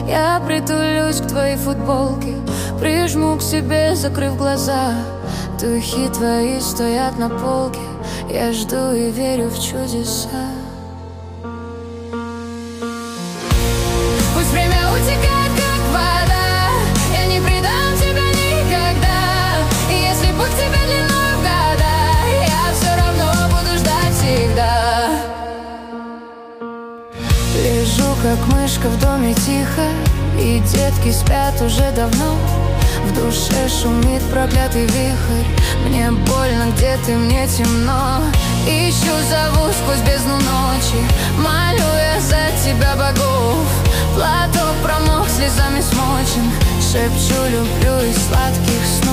Я притулюсь к твоей футболке, прижму к себе, закрыв глаза. Духи твои стоят на полке, я жду и верю в чудеса. Пусть время утекает, как вода, я не предам тебя никогда. И если путь к тебе длиною в года, я все равно буду ждать всегда. Лежу, как мышка в доме тихо, и детки спят уже давно. В душе шумит проклятый вихрь, мне больно, где ты, мне темно. Ищу, зову сквозь бездну ночи, молю я за тебя богов. Платок промок, слезами смочен, шепчу, люблю из сладких снов.